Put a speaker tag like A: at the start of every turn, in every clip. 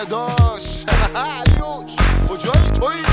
A: داشت علیوش کجایی تویی؟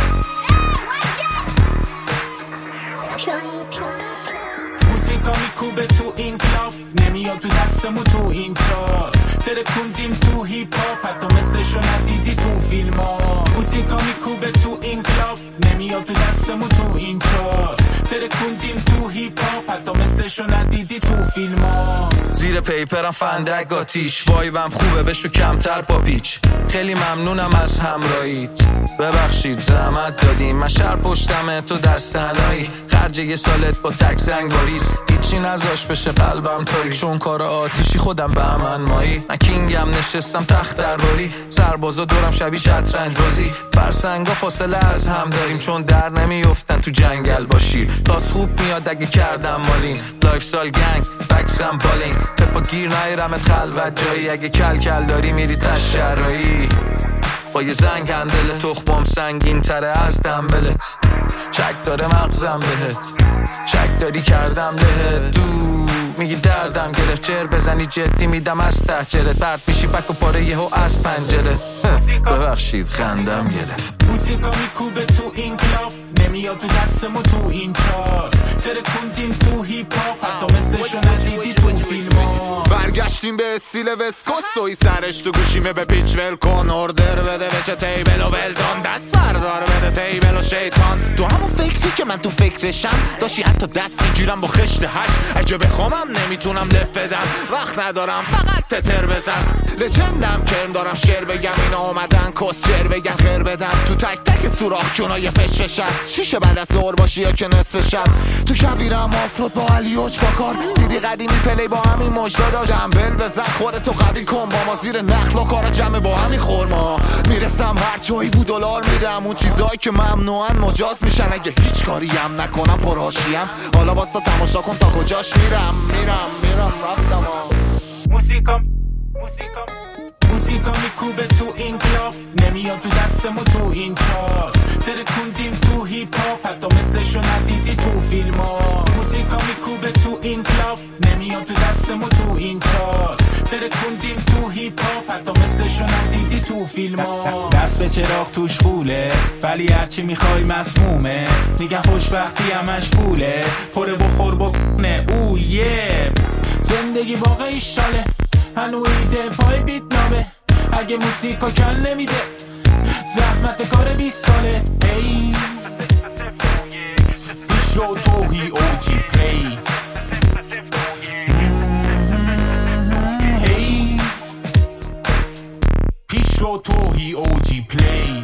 B: موسیقا میکوبه تو این کلاب نمیاد تو دستمون تو این چارت ترکوندیم تو هیپ هاپ حتی مثلشو ندیدی تو فیلم ها موسیقا میکوبه تو این کلاب نمیاد تو دستمون تو این چارت ترکوندیم تو هیپ هاپ حتی مثلشو ندیدی تو فیلم ها
C: زیر پیپرم فندک آتیش وایبم خوبه بشو کمتر با پیچ خیلی ممنونم از همراهیت ببخشید زحمت دادیم من شهر پشتمه تو دستنایی خرج یه سالت با تک زنگ واریز هیچی نذاش بشه قلبم تاریک چون کار آتیشی خودم به من مایی من کینگم نشستم تخت درباری سربازا دورم شبیه شطرنج بازی فرسنگا فاصله از هم داریم چون در نمیافتن تو جنگل با شیر تاس خوب میاد اگه کردم مالین لایف سال گنگ بکسم بالینگ پپا گیر نیرمت خلوت جایی اگه کل داری میری تشرایی با یه زنگ هندل تخمام سنگین تره از دنبلت شک داره مغزم بهت شک داری کردم بهت دو میگی دردم گرفت جر بزنی جدی میدم از ته جرت برد میشی بک و پاره یهو از پنجره ببخشید خندم گرفت
B: موسیقا میکوبه تو این کلاب نمیاد تو دستمون تو این چارت ترکوندیم تو هیپ هاپ حتی مثلشو ندیدی تو فیلم ها
A: برگشتیم به استیل وستکوست توی سرش تو گوشیمه به پیچ ول کن اردر بده به چه تیبل و ولدان دست بردار بده تیبل و شیطان تو همون فکری که من تو فکرشم داشتی حتی دست میگیرم با خشت هشت اگه بخوامم نمیتونم لف بدم وقت ندارم فقط تتر بزن لجندم کرم دارم شعر بگم اینا اومدن کس شعر بگم خیر بدم تو تک تک سوراخ چونای فشفش هست شیشه بعد از ظهر باشی یا که نصف شب تو شبیرم آفرود با علیوچ با کار سیدی قدیمی پلی با همین مجدا داشتم بل بزن خودتو قوی کن با ما زیر نخل و کارا جمع با همین خورما میرسم هر جایی بود دلار میدم اون چیزایی که ممنوعن مجاز میشن اگه هیچ کاری هم نکنم پرهاشیم حالا واسه تماشا کن تا کجاش میرم رفتم
B: موسیقا میکوبه تو این کلاب نمیاد تو دستمون تو این چارت ترکوندیم تو هیپ هاپ حتی مثلشو ندیدی تو فیلم ها موسیقا میکوبه تو این کلاب نمیاد تو دستمون تو این چارت ترکوندیم تو هیپ هاپ حتی مثلشو ندیدی تو فیلم ها دست به چراغ توش خوله ولی هرچی میخوای مسمومه میگن خوشبختی همش پوله پره بخور بکنه اویه زندگی واقعی شاله هنو ایده پای بیت نامه اگه موسیقا کل نمیده زحمت کار 20 ساله هی پیش رو توهی اوجی پلی هی پیش رو توهی اوجی پلی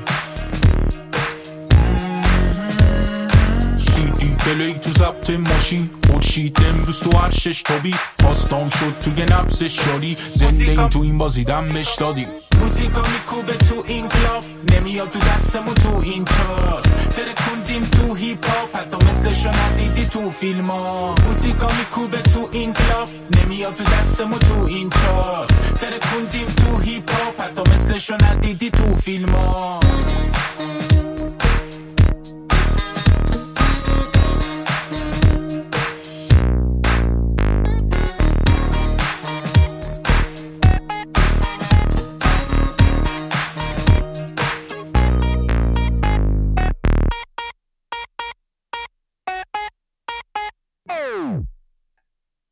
B: سیدی پلی تو ضبط ماشین خورشید امروز تو هر شش تابی پاستام شد توی نبضش شاری زنده این تو این بازی دمش دادیم موسیقا میکوبه تو این کلاب نمیاد تو دستمون تو این چارت ترکوندیم تو هیپ هاپ حتی مثلشو ندیدی تو فیلم ها موسیقا میکوبه تو این کلاب نمیاد تو دستمون تو این چارت ترکوندیم تو هیپ هاپ حتی مثلشو ندیدی تو فیلم ها